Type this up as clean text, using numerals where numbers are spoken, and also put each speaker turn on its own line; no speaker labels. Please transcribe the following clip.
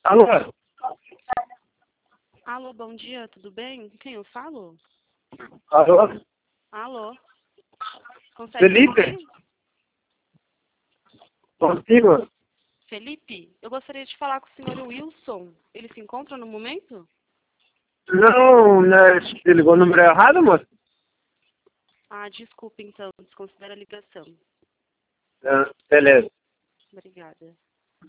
Alô?
Alô, bom dia, tudo bem? Quem eu falo?
Alô?
Alô? Consegue
Felipe?
ouvir?
Consigo?
Felipe, eu gostaria de falar com o senhor Wilson. Ele se encontra no momento?
Não, né? Você ligou o número errado, moço?
Ah, desculpe então, desconsidera a ligação.
Ah, beleza.
Obrigada.